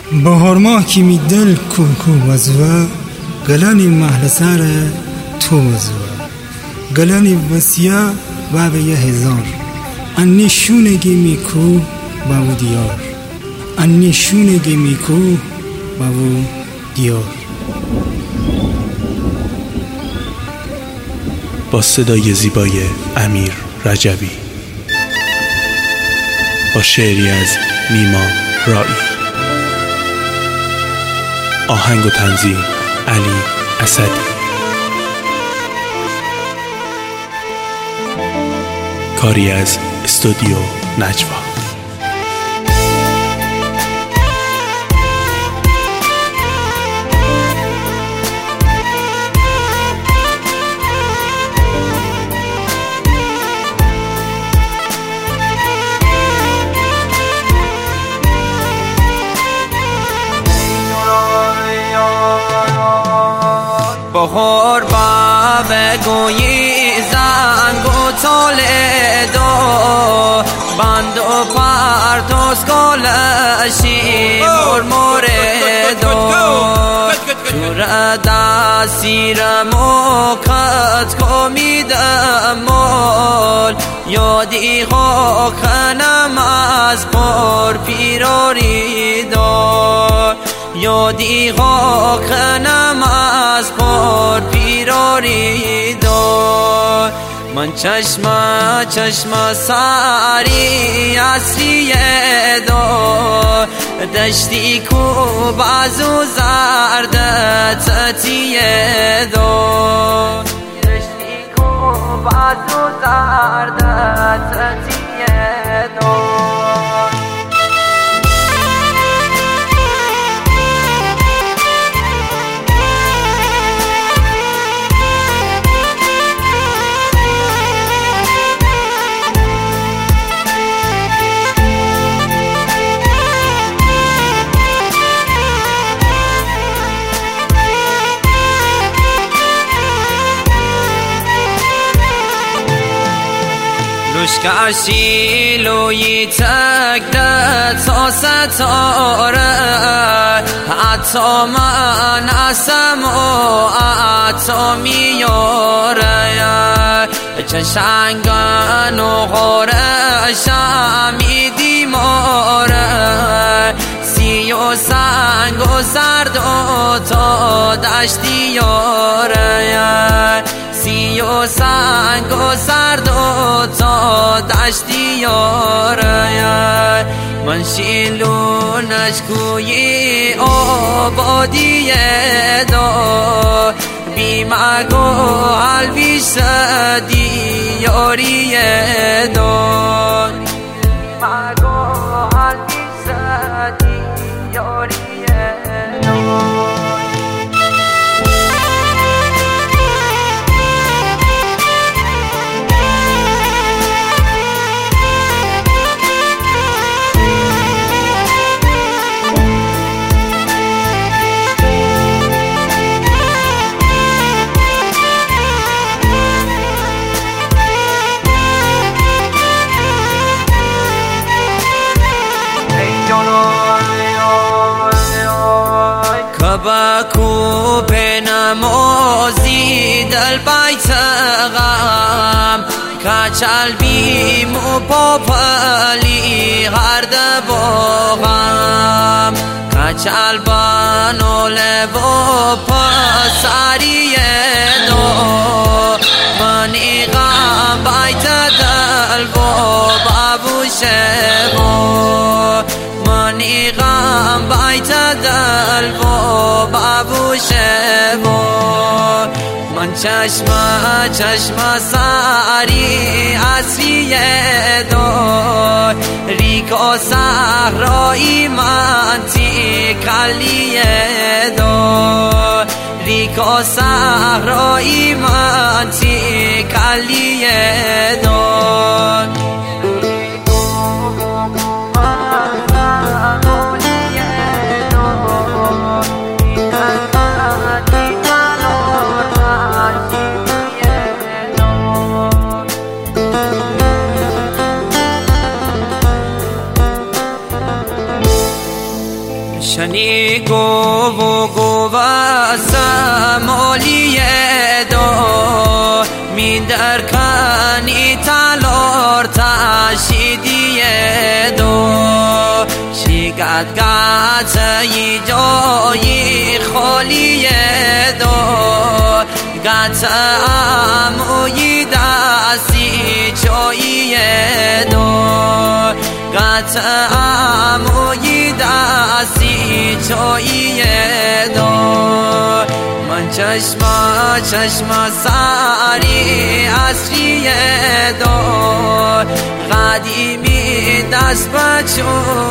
بهار ماه که می دل کوکو وزوه گلانی محل سر تو وزوه گلانی وسیه و به 1000 انی شونگی میکو باو دیار انی شونگی میکو باو دیار. با صدای زیبای امیر رجبی، با شعری از نیما رایی، آهنگ و تنظیم علی اسدی. کاری از استودیو نجوا. بهار با بگویی زنگ و تولدو بند و پرتوز کلشی مرموردو چور دستیرم و کت کمیدم مول یادی خوکنم از پر پیراری دار یادی خوکنم از پر پیراری دار من چشم ساری عصریه دار دشتی کو بازو زرد تتیه دار دشتی کو بازو زرد تتیه دار. لشکرشی لوی تک تا ستاره حتی من اسم و حتی میاره چشنگن و غورش همیدی ماره سی و سنگ و زرد و تا دشتی یاره سی و سنگ و زرد و تا دشتی یاره من شیلونش کوی آبادی دا بیمگو حلوی شدی یاری دا بیمگو حلوی شدی یاری دا. کبکو به نمازی دل بیتغم کچل بیم و پاپلی غرد باغم کچل بانوله و پسری دو منی غم بیت دل و بابوشه و منی غم بیت دل و بابوشه و من چشم ساری عصریه دار ریکا صحرایی من تی کلیه دار ریکا صحرایی من تی کلیه دار. شنی گو سمالی دو می در کنی تلار تشیدی دو شیگت گتایی جایی خالی دو گتاموی دستی چایی دو گتاموی دستی چایی دو من چشم ساری عصری دو قدیمی دست بچو